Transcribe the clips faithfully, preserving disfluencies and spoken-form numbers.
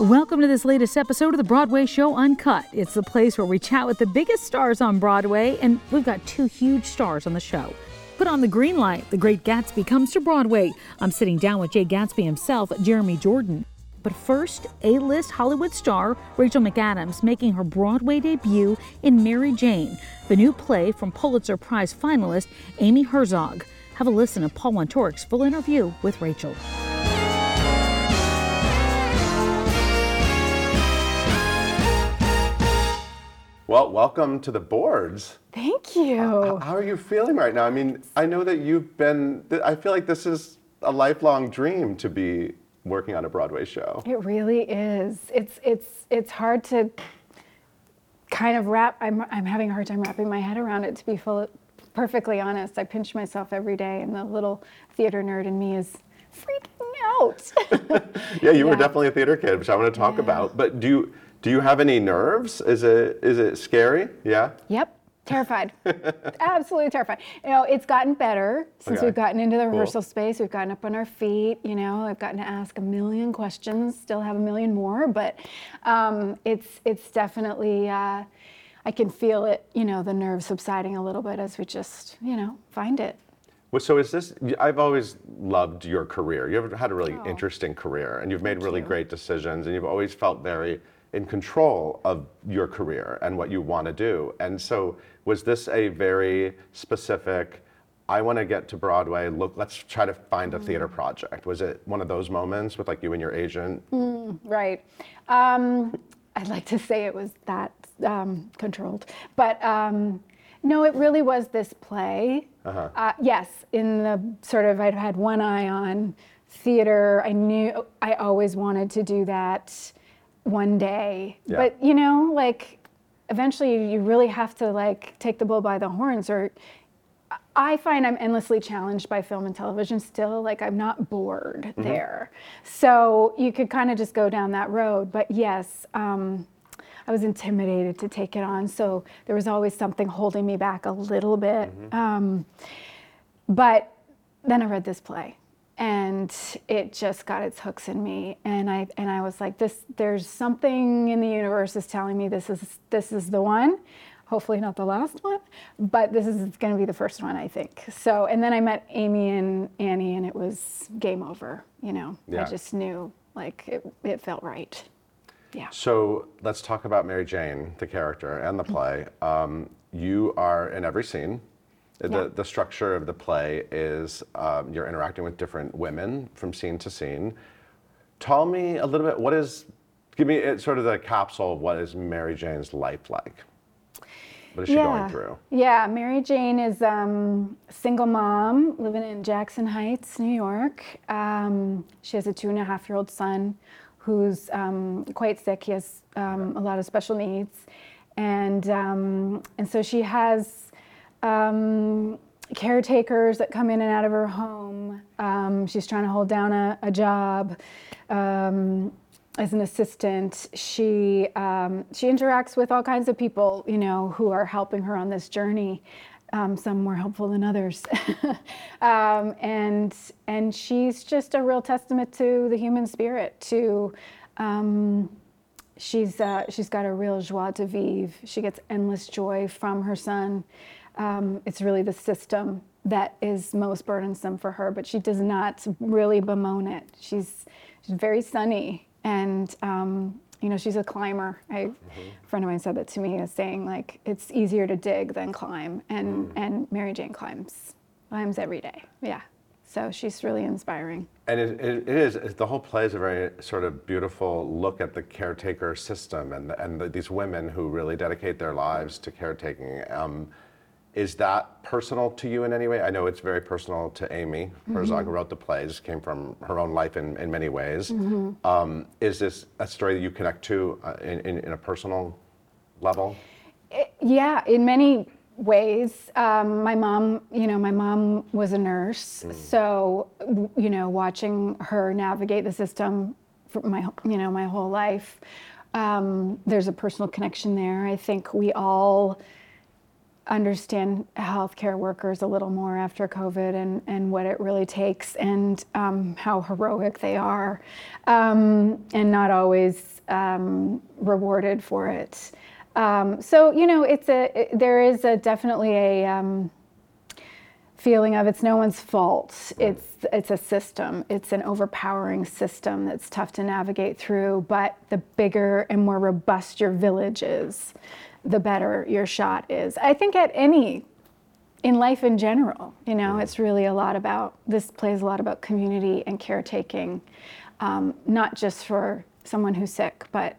Welcome to this latest episode of the Broadway Show Uncut. It's the place where we chat with the biggest stars on Broadway, and we've got two huge stars on the show. Put on the green light, The Great Gatsby comes to Broadway. I'm sitting down with Jay Gatsby himself, Jeremy Jordan. But first, A-list Hollywood star Rachel McAdams making her Broadway debut in Mary Jane, the new play from Pulitzer Prize finalist Amy Herzog. Have a listen to Paul Wontorek's full interview with Rachel. Well, welcome to the boards. Thank you. How, how are you feeling right now? I mean, I know that you've been, I feel like this is a lifelong dream to be working on a Broadway show. It really is. It's it's it's hard to kind of wrap, I'm, I'm having a hard time wrapping my head around it, to be full, perfectly honest. I pinch myself every day, and the little theater nerd in me is freaking out. Yeah, you yeah. were definitely a theater kid, which I want to talk yeah. about. But do you, do you have any nerves? Is it is it scary? Yeah? Yep. Terrified. Absolutely terrified. You know, it's gotten better since Okay. we've gotten into the rehearsal Cool. space. We've gotten up on our feet. You know, I've gotten to ask a million questions, still have a million more, but um, it's it's definitely, uh, I can feel it, you know, the nerves subsiding a little bit as we just, you know, find it. Well, so is this, I've always loved your career. You've had a really Oh. interesting career, and you've made Thank really you. great decisions, and you've always felt very in control of your career and what you want to do. And so was this a very specific, I want to get to Broadway, look, let's try to find a theater project? Was it one of those moments with like you and your agent? Mm, right. Um, I'd like to say it was that um, controlled, but um, no, it really was this play. Uh-huh. Uh, yes, in the sort of, I'd had one eye on theater. I knew I always wanted to do that one day, Yeah. but you know, like eventually you really have to like take the bull by the horns, or I find I'm endlessly challenged by film and television still. Like I'm not bored Mm-hmm. there. So you could kind of just go down that road. But yes, um, I was intimidated to take it on. So there was always something holding me back a little bit. Mm-hmm. Um, but then I read this play, and it just got its hooks in me. And I and I was like, this, there's something in the universe is telling me this is this is the one. Hopefully not the last one, but this is going to be the first one, I think. So, and then I met Amy and Annie, and it was game over. You know, Yeah. I just knew, like, it, it felt right. Yeah. So let's talk about Mary Jane, the character, and the play. Um, you are in every scene. The, Yeah. the structure of the play is um, you're interacting with different women from scene to scene. Tell me a little bit, what is, give me it, sort of the capsule of what is Mary Jane's life like? What is she going through? Yeah, Mary Jane is um, a single mom living in Jackson Heights, New York. Um, she has a two and a half year old son who's um, quite sick. He has um, a lot of special needs. And, um, and so she has um, caretakers that come in and out of her home. Um, she's trying to hold down a, a job. Um, As an assistant, she um, she interacts with all kinds of people, you know, who are helping her on this journey. Um, some more helpful than others, um, and and she's just a real testament to the human spirit. To um, she's uh, she's got a real joie de vivre. She gets endless joy from her son. Um, it's really the system that is most burdensome for her, but she does not really bemoan it. She's she's very sunny. And, um, you know, she's a climber. I, Mm-hmm. A friend of mine said that to me, as saying, like, it's easier to dig than climb. And, Mm. and Mary Jane climbs, climbs every day. Yeah. So she's really inspiring. And it, it, it is, it- the whole play is a very sort of beautiful look at the caretaker system and, and the, these women who really dedicate their lives to caretaking. Um, Is that personal to you in any way? I know it's very personal to Amy Herzog, who wrote the play. This came from her own life in, in many ways. Um, is this a story that you connect to uh, in, in, in a personal level? It- yeah, in many ways. Um, my mom, you know, my mom was a nurse. So, w- you know, watching her navigate the system for my, you know, my whole life, um, there's a personal connection there. I think we all understand healthcare workers a little more after COVID and, and what it really takes and um, how heroic they are, um, and not always um, rewarded for it. Um, so, you know, it's a, it, there is a definitely a um, feeling of it's no one's fault. It's, it's a system. It's an overpowering system that's tough to navigate through, but the bigger and more robust your village is, the better your shot is. I think at any, in life in general, you know, it's really a lot about, this plays a lot about community and caretaking, um, not just for someone who's sick, but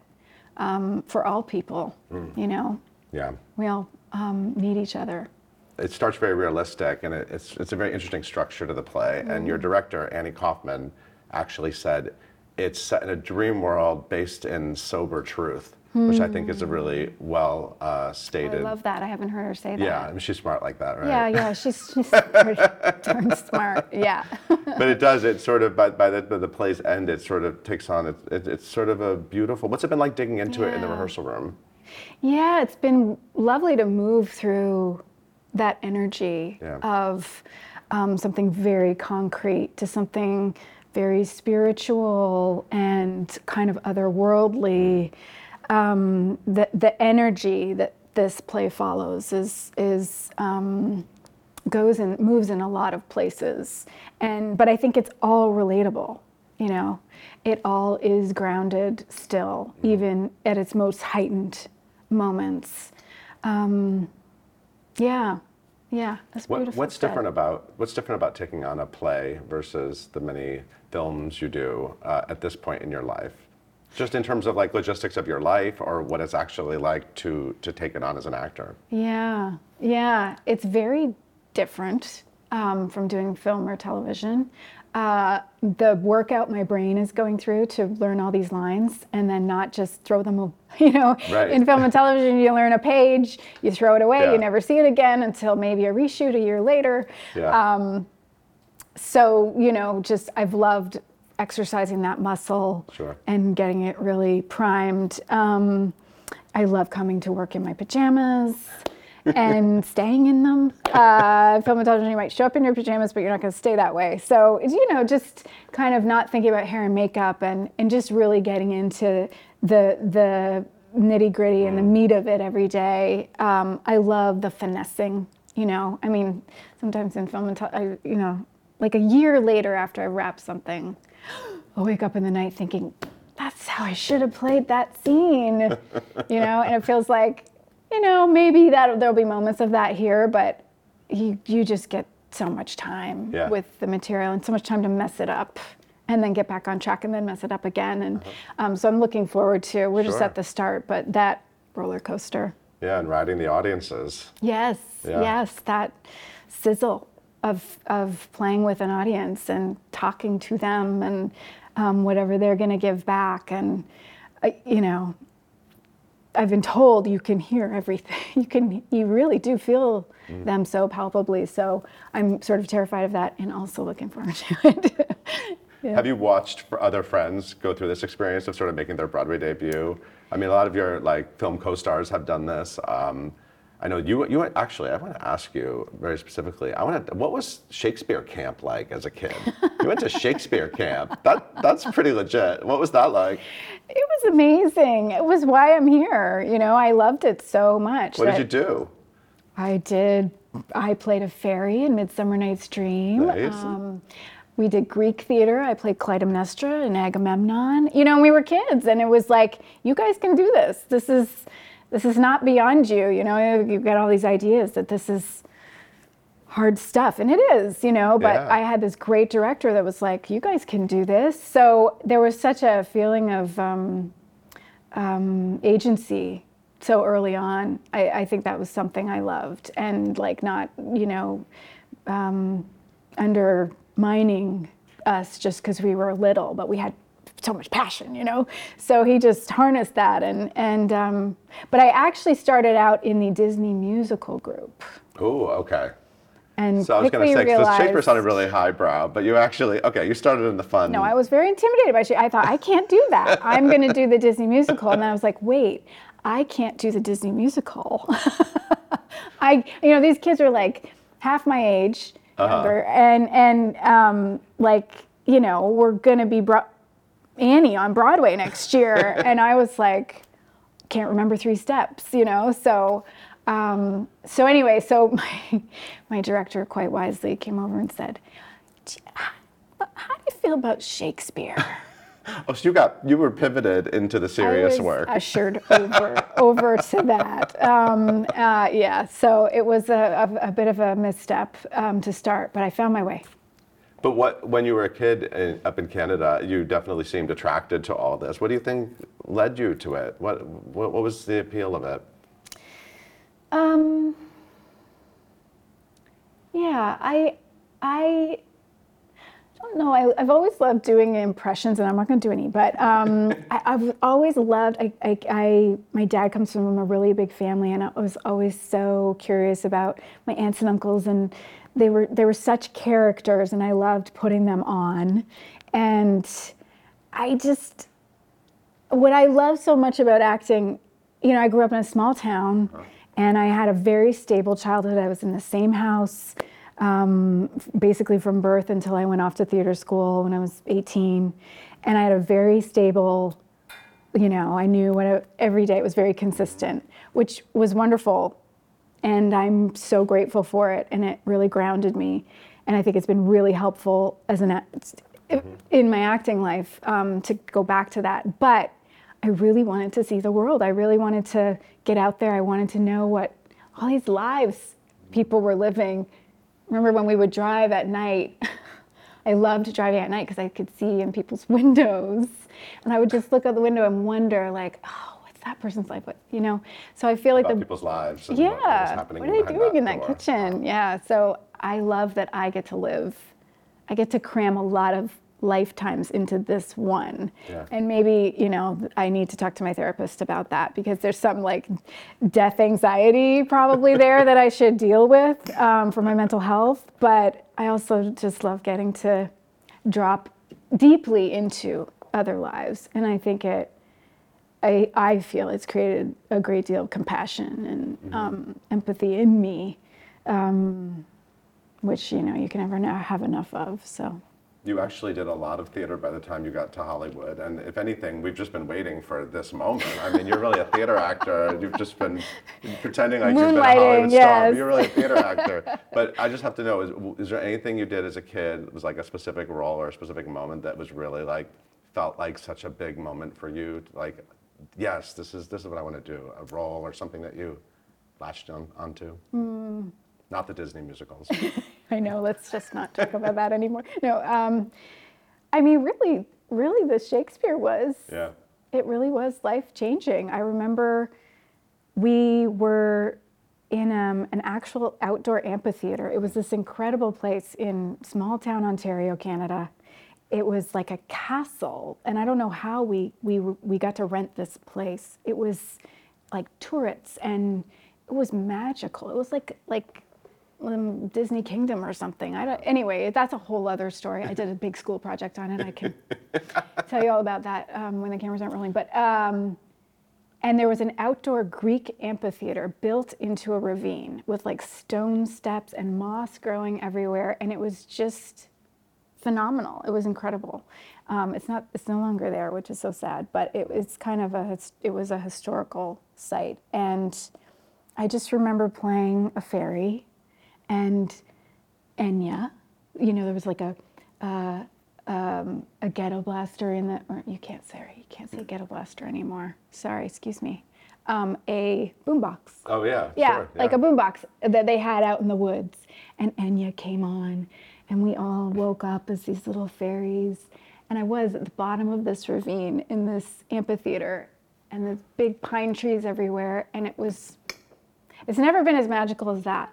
um, for all people, mm. you know. Yeah. We all um, need each other. It starts very realistic, and it, it's, it's a very interesting structure to the play. Mm. And your director, Annie Kaufman, actually said it's set in a dream world based in sober truth. Which I think is a really well uh, stated. I love that. I haven't heard her say that. Yeah, I mean, she's smart like that, right? Yeah, yeah, she's, she's pretty darn smart. Yeah. But it does. It sort of by, by the by the play's end, it sort of takes on. It, it, it's sort of a beautiful. What's it been like digging into yeah. it in the rehearsal room? Yeah, it's been lovely to move through that energy yeah. of um, something very concrete to something very spiritual and kind of otherworldly. Um, the the energy that this play follows is is um, goes and moves in a lot of places, and but I think it's all relatable. You know, it all is grounded still, mm-hmm. even at its most heightened moments. Um, yeah, yeah, that's what, beautiful. What's different about what's different about taking on a play versus the many films you do uh, at this point in your life? Just in terms of like logistics of your life, or what it's actually like to to take it on as an actor. Yeah, yeah, it's very different um, from doing film or television. Uh, the workout my brain is going through to learn all these lines and then not just throw them, you know, right. In film and television, you learn a page, you throw it away, yeah. you never see it again until maybe a reshoot a year later. Yeah. Um, so, you know, just I've loved exercising that muscle sure. and getting it really primed. Um, I love coming to work in my pajamas and staying in them. Uh, film and television, you might show up in your pajamas, but you're not going to stay that way. So, you know, just kind of not thinking about hair and makeup and, and just really getting into the the nitty gritty mm. and the meat of it every day. Um, I love the finessing, you know. I mean, sometimes in film and television, you know, like a year later after I wrap something, I'll wake up in the night thinking, that's how I should have played that scene, you know, and it feels like, you know, maybe that there'll be moments of that here, but you you just get so much time yeah. with the material and so much time to mess it up and then get back on track and then mess it up again. And uh-huh. um, so I'm looking forward to, we're sure. just at the start, but that roller coaster. Yeah, and riding the audiences. Yes, yeah. yes, that sizzle of of playing with an audience and talking to them and um, whatever they're going to give back. And, uh, you know, I've been told you can hear everything. You can, you really do feel mm. them so palpably. So I'm sort of terrified of that and also looking forward to it. yeah. Have you watched for other friends go through this experience of sort of making their Broadway debut? I mean, a lot of your like film co-stars have done this. Um, I know you. You actually. I want to ask you very specifically. I want to. What was Shakespeare camp like as a kid? You went to Shakespeare camp. That that's pretty legit. What was that like? It was amazing. It was why I'm here. You know, I loved it so much. What did you do? I did. I played a fairy in Midsummer Night's Dream. Nice. Um, we did Greek theater. I played Clytemnestra and Agamemnon. You know, and we were kids, and it was like, you guys can do this. This is. This is not beyond you, you know, you get all these ideas that this is hard stuff, and it is, you know, but yeah. I had this great director that was like, you guys can do this. So there was such a feeling of um, um, agency so early on. I, I think that was something I loved, and like not, you know, um, undermining us just because we were little, but we had so much passion, you know. So he just harnessed that, and and um, but I actually started out in the Disney musical group. Oh, okay. And so I was going to say, because realized, Shakespeare sounded really highbrow, but you actually, okay, you started in the fun. No, I was very intimidated by Shakespeare. I thought, I can't do that. I'm going to do the Disney musical, and then I was like, wait, I can't do the Disney musical. I, you know, these kids are like half my age, Uh-huh. younger, and and um, like, you know, we're gonna be bro- Annie on Broadway next year, and I was like, can't remember three steps, you know. So, um, so anyway, so my my director quite wisely came over and said, "How do you feel about Shakespeare?" Oh, so you got you were pivoted into the serious I was work. ushered over over to that. Um, uh, yeah, so it was a, a, a bit of a misstep um, to start, but I found my way. But what when you were a kid in, up in Canada, you definitely seemed attracted to all this. What do you think led you to it? What what, what was the appeal of it? Um, yeah, I I don't know. I, I've always loved doing impressions, and I'm not going to do any. But um, I, I've always loved. I, I, I, my dad comes from a really big family, and I was always so curious about my aunts and uncles, and they were they were such characters, and I loved putting them on. And I just, what I love so much about acting, you know, I grew up in a small town, and I had a very stable childhood. I was in the same house. Um, basically from birth until I went off to theater school when I was eighteen. And I had a very stable, you know, I knew what I, every day it was very consistent, which was wonderful. And I'm so grateful for it. And it really grounded me. And I think it's been really helpful as an mm-hmm. in my acting life um, to go back to that. But I really wanted to see the world. I really wanted to get out there. I wanted to know what all these lives people were living. Remember when we would drive at night? I loved driving at night because I could see in people's windows, and I would just look out the window and wonder, like, oh, what's that person's life? What, you know? So I feel like About the people's lives. And yeah, what, what was happening what are they behind doing that in that door. kitchen? Yeah. So I love that I get to live. I get to cram a lot of lifetimes into this one. Yeah. And maybe, you know, I need to talk to my therapist about that because there's some like death anxiety probably there that I should deal with um, for my mental health. But I also just love getting to drop deeply into other lives. And I think it, I, I feel it's created a great deal of compassion and mm-hmm. um, empathy in me, um, which, you know, you can never know, have enough of, so. You actually did a lot of theater by the time you got to Hollywood, and if anything, we've just been waiting for this moment. I mean, you're really a theater actor. You've just been pretending like you've been a Hollywood yes. star, but you're really a theater actor. But I just have to know, is, is there anything you did as a kid that was like a specific role or a specific moment that was really like, felt like such a big moment for you? Like, yes, this is this is what I want to do, a role or something that you latched on onto? Mm. Not the Disney musicals. I know, let's just not talk about that anymore. No, um, I mean, really, really the Shakespeare was, yeah. It really was life-changing. I remember we were in um, an actual outdoor amphitheater. It was this incredible place in small town Ontario, Canada. It was like a castle, and I don't know how we, we, we got to rent this place. It was like turrets, and it was magical. It was like, like, Um, Disney Kingdom or something. I don't, anyway, that's a whole other story. I did a big school project on it. I can tell you all about that um, when the cameras aren't rolling. But um, and there was an outdoor Greek amphitheater built into a ravine with like stone steps and moss growing everywhere, and it was just phenomenal. It was incredible. Um, it's not. It's no longer there, which is so sad. But it was kind of a. It was a historical site, and I just remember playing a fairy. And Enya, you know, there was like a uh, um, a ghetto blaster in the, or you can't say, you can't say ghetto blaster anymore. Sorry, excuse me. Um, a boombox. Oh yeah, yeah, sure, like a boombox that they had out in the woods. And Enya came on, and we all woke up as these little fairies. And I was at the bottom of this ravine in this amphitheater, and there's big pine trees everywhere. And it was, it's never been as magical as that.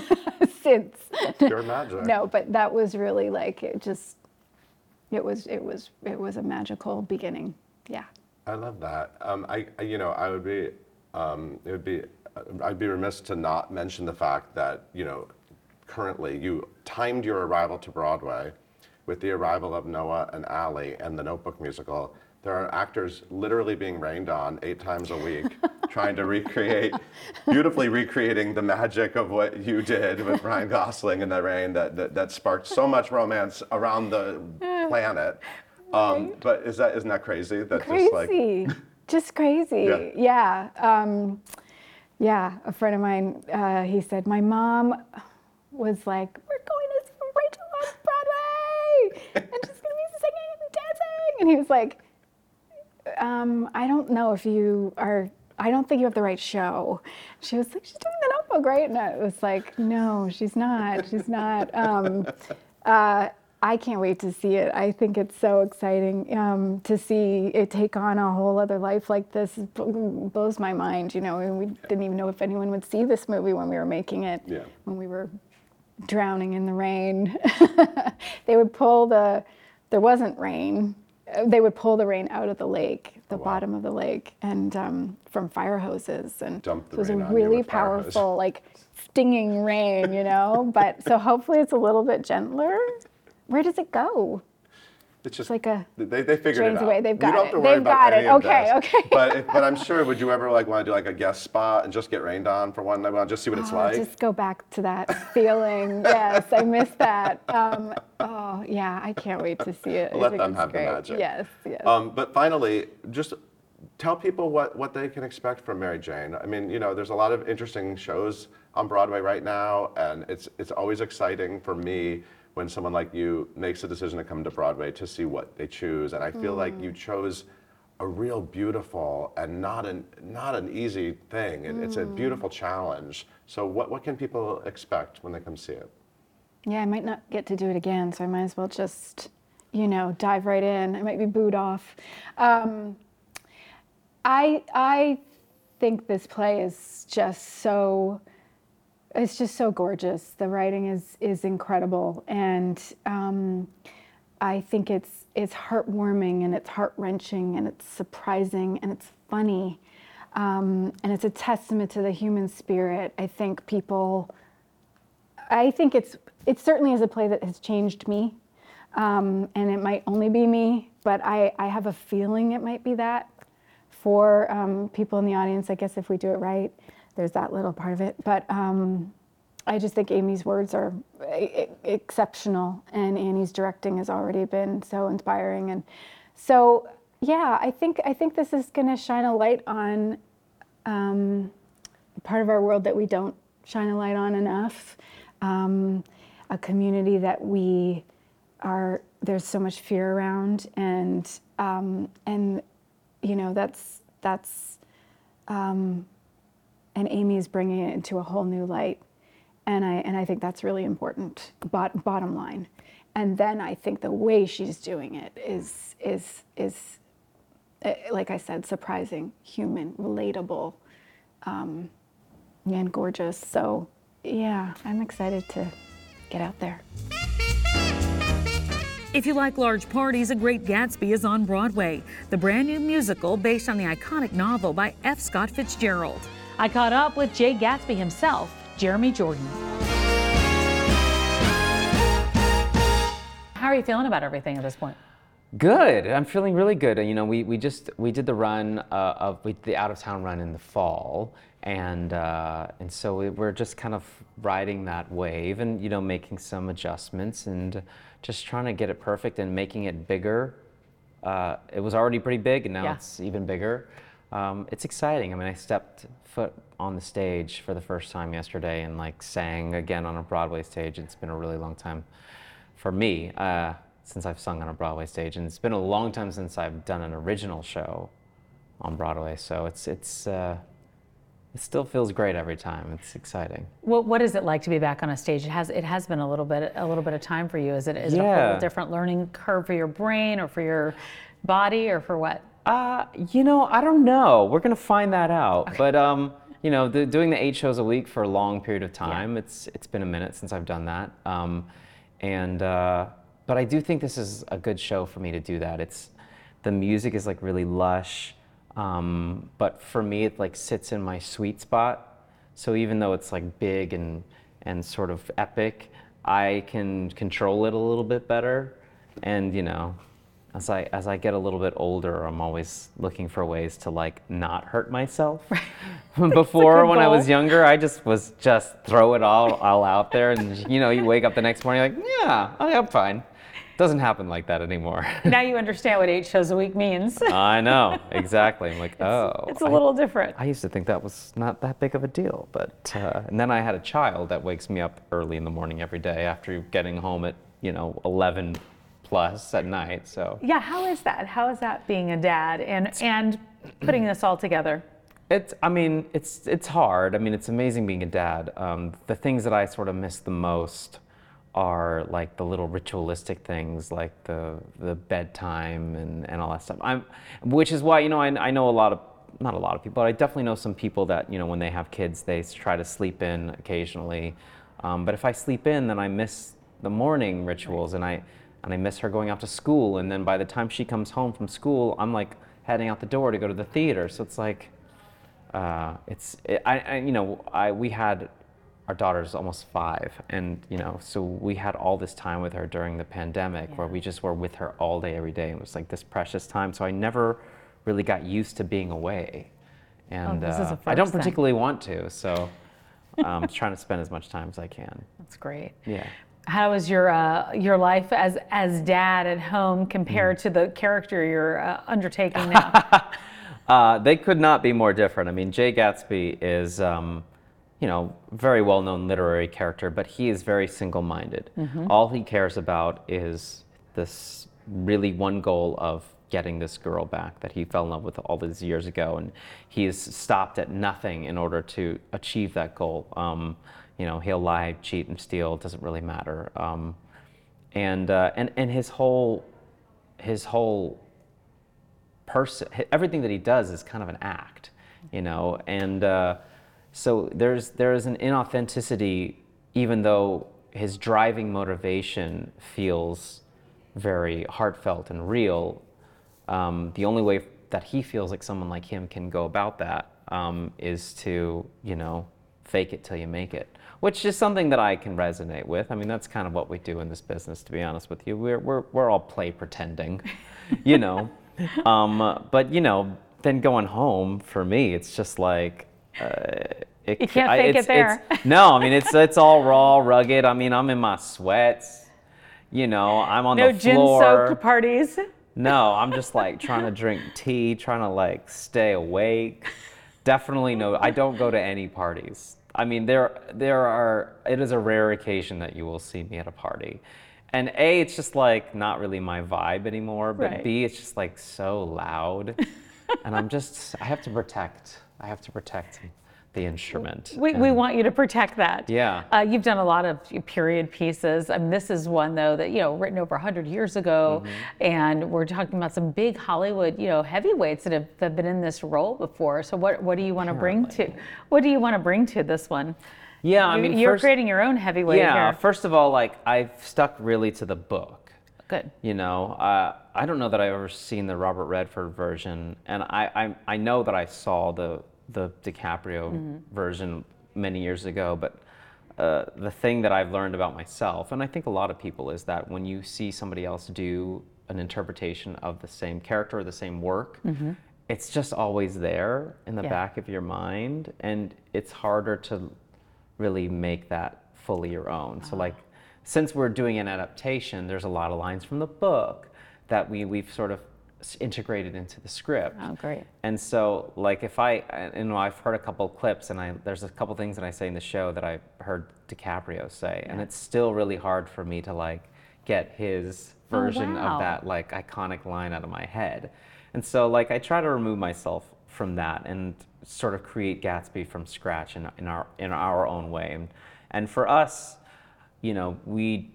Since. Pure magic. No, but that was really like it just it was it was it was a magical beginning. Yeah. I love that. Um, I, I you know I would be um, it would be I'd be remiss to not mention the fact that you know currently you timed your arrival to Broadway with the arrival of Noah and Allie and the Notebook musical. There are actors literally being rained on eight times a week trying to recreate, beautifully recreating the magic of what you did with Ryan Gosling in the rain that, that, that sparked so much romance around the planet. Um, but is that, isn't that crazy? That Crazy, just like, just crazy. Yeah. Yeah, um, yeah. A friend of mine, uh, he said, my mom was like, we're going to see Rachel on Broadway, and she's gonna be singing and dancing. And he was like, um, I don't know if you are, I don't think you have the right show. She was like, she's doing the Notebook, right? And I was like, no, she's not, she's not. Um, uh, I can't wait to see it. I think it's so exciting um, to see it take on a whole other life like this. It blows my mind, you know, and we didn't even know if anyone would see this movie when we were making it, yeah. when we were drowning in the rain. They would pull the, there wasn't rain, they would pull the rain out of the lake, the oh, wow. bottom of the lake, and um, from fire hoses. And Dump the it was rain a on you really with fire hose. powerful, like stinging rain, you know, but so hopefully it's a little bit gentler. Where does it go? It's just like a they, they figured drains it out. away. They've got you don't it. have to worry They've about got any it. of Okay, this. okay. But but I'm sure, would you ever like want to do like a guest spot and just get rained on for one night? Well, just see what it's Oh, like. just go back to that feeling. Yes, I miss that. Um, oh yeah, I can't wait to see it. I Let think them it's have great. the magic. Yes, yes. Um, but finally, just tell people what, what they can expect from Mary Jane. I mean, you know, there's a lot of interesting shows on Broadway right now, and it's it's always exciting for me when someone like you makes a decision to come to Broadway to see what they choose. And I feel mm. like you chose a real beautiful and not an not an easy thing. It, mm. It's a beautiful challenge. So what, what can people expect when they come see it? Yeah, I might not get to do it again, so I might as well just, you know, dive right in. I might be booed off. Um, I I think this play is just so, it's just so gorgeous. The writing is is incredible, and um, I think it's it's heartwarming and it's heart-wrenching and it's surprising and it's funny, um, and it's a testament to the human spirit. I think people, I think it's it certainly is a play that has changed me, um, and it might only be me, but I I have a feeling it might be that for um, people in the audience. I guess if we do it right, there's that little part of it. But um, I just think Amy's words are e- exceptional, and Annie's directing has already been so inspiring. And so, yeah, I think I think this is going to shine a light on um, part of our world that we don't shine a light on enough. Um, a community that we are, there's so much fear around, and um, and you know that's that's um, and Amy's bringing it into a whole new light. And I and I think that's really important, bot, bottom line. And then I think the way she's doing it is is is like I said, surprising, human, relatable, um, and gorgeous. So yeah, I'm excited to get out there. If you like large parties, A Great Gatsby is on Broadway, the brand new musical based on the iconic novel by F. Scott Fitzgerald. I caught up with Jay Gatsby himself, Jeremy Jordan. How are you feeling about everything at this point? Good. I'm feeling really good. You know, we, we just we did the run uh, of we, the out of town run in the fall, and uh, and so we, we're just kind of riding that wave, and you know, making some adjustments and just trying to get it perfect and making it bigger. Uh, it was already pretty big, and now yeah. it's even bigger. Um, it's exciting. I mean, I stepped foot on the stage for the first time yesterday and like sang again on a Broadway stage. It's been a really long time for me uh, since I've sung on a Broadway stage, and it's been a long time since I've done an original show on Broadway. So it's it's uh, it still feels great every time. It's exciting. What what is it like to be back on a stage? It has it has been a little bit a little bit of time for you. Is it is yeah. it a whole different learning curve for your brain or for your body or for what? Uh, you know, I don't know. We're gonna find that out. Okay. But um, you know, the, doing the eight shows a week for a long period of time, yeah. it's it's been a minute since I've done that. Um, and uh, but I do think this is a good show for me to do that. It's the music is like really lush, um, but for me it like sits in my sweet spot. So even though it's like big and and sort of epic, I can control it a little bit better, and you know. as I as I get a little bit older, I'm always looking for ways to like not hurt myself. Before, when I was younger, I just was just throw it all all out there, and you know, you wake up the next morning like, yeah, I'm fine. Doesn't happen like that anymore. Now you understand what eight shows a week means. I know, exactly. I'm like, oh. It's a little I, different. I used to think that was not that big of a deal, but uh, and then I had a child that wakes me up early in the morning every day after getting home at, you know, eleven plus at night. So Yeah, how is that? How is that being a dad and and putting this all together? it's, I mean, it's it's hard. I mean, it's amazing being a dad. Um, the things that I sort of miss the most are like the little ritualistic things, like the the bedtime and, and all that stuff. I'm, which is why, you know, I, I know a lot of, not a lot of people, but I definitely know some people that, you know, when they have kids, they try to sleep in occasionally. Um, but if I sleep in, then I miss the morning rituals, and I and I miss her going out to school. And then by the time she comes home from school, I'm like heading out the door to go to the theater. So it's like, uh, it's it, I, I you know I we had. Our daughter's almost five, and you know, so we had all this time with her during the pandemic, Yeah. where we just were with her all day, every day. It was like this precious time. So I never really got used to being away, and this is a uh, I don't first then. particularly want to. So I'm trying to spend as much time as I can. That's great. Yeah. How is your uh, your life as as dad at home compared to the character you're uh, undertaking now? uh, they could not be more different. I mean, Jay Gatsby is. Um, you know, very well-known literary character, but he is very single-minded. Mm-hmm. All he cares about is this really one goal of getting this girl back that he fell in love with all these years ago, and he has stopped at nothing in order to achieve that goal. Um, you know, he'll lie, cheat, and steal. It doesn't really matter. Um, and uh, and and his whole his whole person, everything that he does is kind of an act, you know, and. Uh, So there's there is an inauthenticity, even though his driving motivation feels very heartfelt and real. Um, the only way that he feels like someone like him can go about that um, is to, you know, fake it till you make it, which is something that I can resonate with. I mean, that's kind of what we do in this business, to be honest with you. We're we're we're all play pretending, you know. Um, but you know, then going home for me, it's just like. Uh, it, You can't I- fake it's- it there. it's- no, I mean it's it's all raw, rugged. I mean I'm in my sweats, you know. I'm on No the floor. gin-soaked parties. No, I'm just like trying to drink tea, trying to like stay awake. Definitely no. I don't go to any parties. I mean there there are. It is a rare occasion that you will see me at a party, and A, it's just like not really my vibe anymore. But Right. B, it's just like so loud, and I'm just I have to protect. I have to protect the instrument. We, we And- want you to protect that. Yeah. Uh, you've done a lot of period pieces. I mean, this is one though that, you know, written over one hundred years ago, Mm-hmm. and we're talking about some big Hollywood, you know, heavyweights that have, that have been in this role before. So what what do you want to bring to what do you want to bring to this one? Yeah, I You- mean, you're first, creating your own heavyweight yeah. here. First of all, like I've stuck really to the book. Good. You know, uh, I don't know that I've ever seen the Robert Redford version, and I I, I know that I saw the the DiCaprio version many years ago, but uh, the thing that I've learned about myself, and I think a lot of people, is that when you see somebody else do an interpretation of the same character or the same work, it's just always there in the Yeah. back of your mind, and it's harder to really make that fully your own. So like, since we're doing an adaptation, there's a lot of lines from the book that we, we've sort of s- integrated into the script. Oh, great. And so, like, if I, I- you know, I've heard a couple of clips, and I there's a couple things that I say in the show that I heard DiCaprio say, and it's still really hard for me to like get his Oh, version wow. of that like iconic line out of my head. And so, like, I try to remove myself from that and sort of create Gatsby from scratch in, in our in our own way. And and for us, you know, we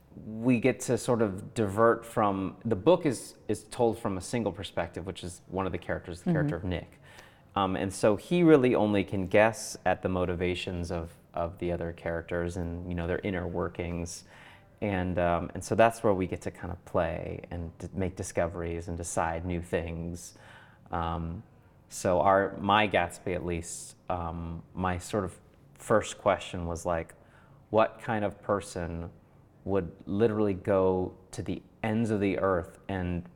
we get to sort of divert from the book is is told from a single perspective, which is one of the characters, the character of Nick, um, and so he really only can guess at the motivations of of the other characters and, you know, their inner workings, and um, and so that's where we get to kind of play and d- make discoveries and decide new things. Um, so our my Gatsby, at least, um, my sort of first question was like, what kind of person would literally go to the ends of the earth and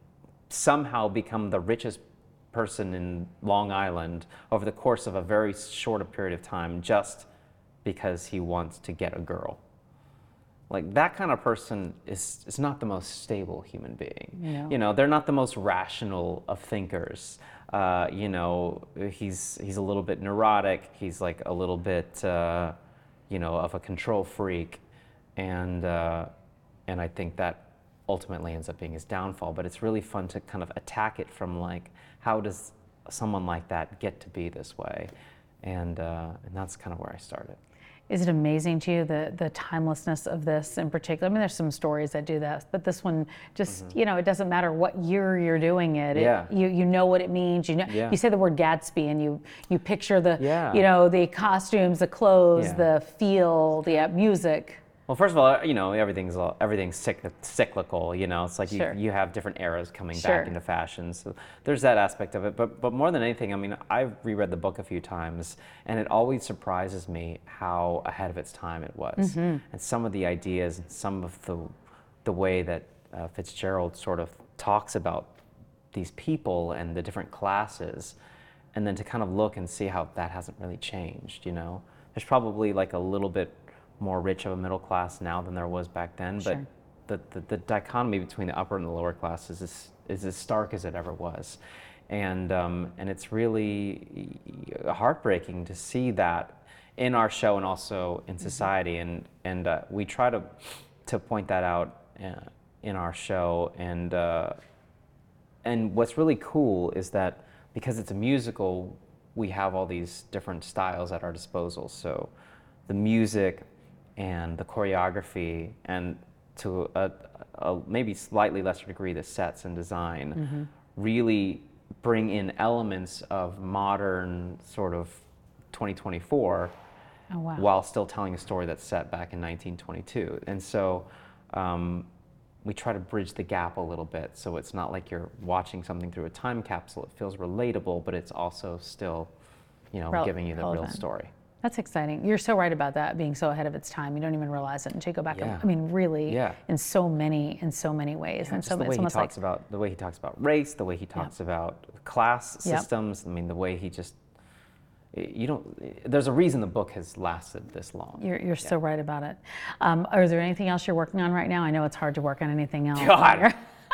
somehow become the richest person in Long Island over the course of a very short period of time just because he wants to get a girl. Like, that kind of person is, is not the most stable human being. No. You know, they're not the most rational of thinkers. Uh, you know, he's he's a little bit neurotic. He's like a little bit, uh, you know, of a control freak, and uh, and I think that ultimately ends up being his downfall. But it's really fun to kind of attack it from, like, how does someone like that get to be this way, and uh, and that's kind of where I started. Is it amazing to you the the timelessness of this in particular? I mean, there's some stories that do this, but this one just, mm-hmm. you know, it doesn't matter what year you're doing it. Yeah. It, you you know what it means. You know, yeah. you say the word Gatsby, and you you picture the, yeah. you know, the costumes, the clothes, yeah. the feel, the uh, music. Well, first of all, you know, everything's everything's cyclical. You know, it's like Sure. you, you have different eras coming Sure. back into fashion. So there's that aspect of it. But but more than anything, I mean, I've reread the book a few times, and it always surprises me how ahead of its time it was, Mm-hmm. and some of the ideas and some of the the way that uh, Fitzgerald sort of talks about these people and the different classes, and then to kind of look and see how that hasn't really changed. You know, there's probably like a little bit more rich of a middle class now than there was back then, Sure. but the, the, the dichotomy between the upper and the lower classes is, is as stark as it ever was. And, um, and it's really heartbreaking to see that in our show and also in society. Mm-hmm. And, and uh, we try to, to point that out uh, in our show. And, uh, and what's really cool is that because it's a musical, we have all these different styles at our disposal. So the music and the choreography, and to a, a maybe slightly lesser degree the sets and design, mm-hmm. really bring in elements of modern sort of twenty twenty-four, oh, wow. while still telling a story that's set back in nineteen twenty-two. And so um, we try to bridge the gap a little bit, so it's not like you're watching something through a time capsule. It feels relatable, but it's also still, you know, Rel- giving you the relevant. real story. That's exciting. You're so right about that, being so ahead of its time. You don't even realize it until you go back. Yeah. And, I mean, really, Yeah. in so many, in so many ways. Yeah, and just so the way it's he almost talks like about the way he talks about race, the way he talks about class Yep. systems. I mean, the way he just you don't. There's a reason the book has lasted this long. you're, you're Yeah. so right about it. Um, are there anything else you're working on right now? I know it's hard to work on anything else. God.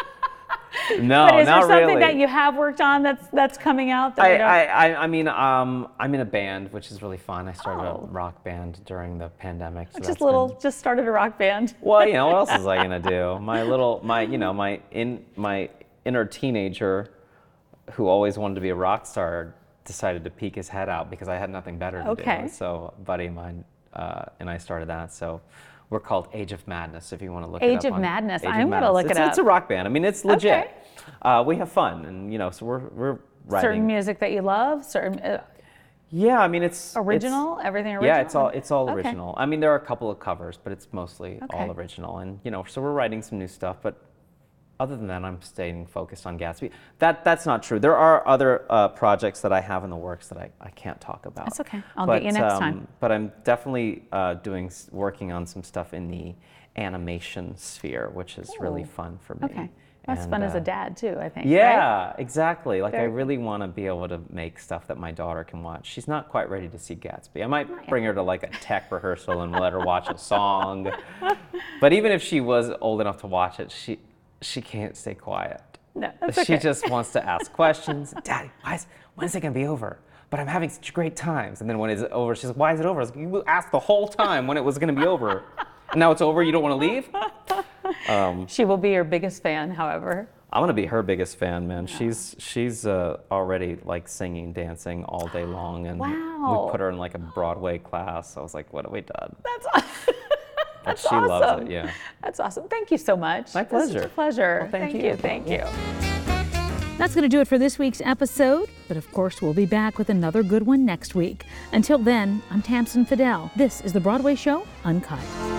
No, but is not there something really. that you have worked on that's that's coming out? That I, we don't... I, I, I mean, um, I'm in a band, which is really fun. I started Oh. a rock band during the pandemic. So just that's little, been- just started a rock band. Well, you know, what else was I gonna do? My little, my, you know, my in my inner teenager, who always wanted to be a rock star, decided to peek his head out because I had nothing better to Okay. do. So, a buddy of mine uh, and I started that. So. We're called Age of Madness, if you want to look it up. Age of on Madness. Age of I'm gonna Madness. look it It's- up. It's a rock band. I mean, it's legit. Okay. Uh, we have fun, and you know, so we're we're writing. Certain music that you love, certain uh, Yeah, I mean, it's it's- original, everything original. Yeah, it's all it's all Okay. original. I mean, there are a couple of covers, but it's mostly Okay. all original. And you know, so we're writing some new stuff. But other than that, I'm staying focused on Gatsby. That that's not true. There are other uh, projects that I have in the works that I, I can't talk about. That's okay. I'll but, get you next um, time. But I'm definitely uh, doing s- working on some stuff in the animation sphere, which is really Ooh. fun for me. Okay, that's And, fun as uh, a dad too. I think. right? Yeah, exactly. Like I Very- really want to be able to make stuff that my daughter can watch. She's not quite ready to see Gatsby. I might bring her to like a tech rehearsal and let her watch a song. But even if she was old enough to watch it, she she can't stay quiet. No, that's She okay. just wants to ask questions. Daddy, why is when is it gonna be over? But I'm having such great times. And then when it's over, she's like, why is it over? I was like, you asked the whole time when it was gonna be over. And now it's over, you don't want to leave? Um, She will be your biggest fan, however. I'm gonna be her biggest fan, man. She's she's uh, already like singing, dancing all day long, and Wow. we put her in like a Broadway class. I was like, what have we done? That's awesome. But That's she awesome. loves it. Yeah. That's awesome. Thank you so much. My This was such pleasure. a pleasure. Well, thank thank you. you. Thank you. That's going to do it for this week's episode. But of course, we'll be back with another good one next week. Until then, I'm Tamsin Fidel. This is The Broadway Show Uncut.